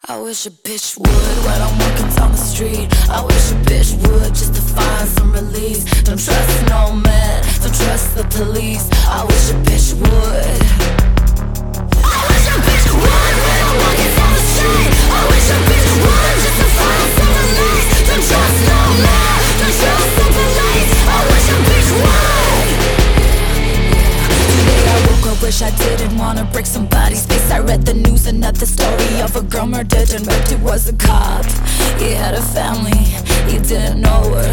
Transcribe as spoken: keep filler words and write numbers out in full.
I wish a bitch would when I'm walking down the street. I wish a bitch would just to find some release. Don't trust no man, don't trust the police. I wish a bitch would. I wish a bitch would when I'm walking down the street. I wish a bitch would just to find some release. Don't trust no man, don't trust the police. I wish a bitch would. Today I woke up, wish I didn't wanna break somebody's face. I read the news, another story of a girl murdered and raped. It was a cop, he had a family, he didn't know her.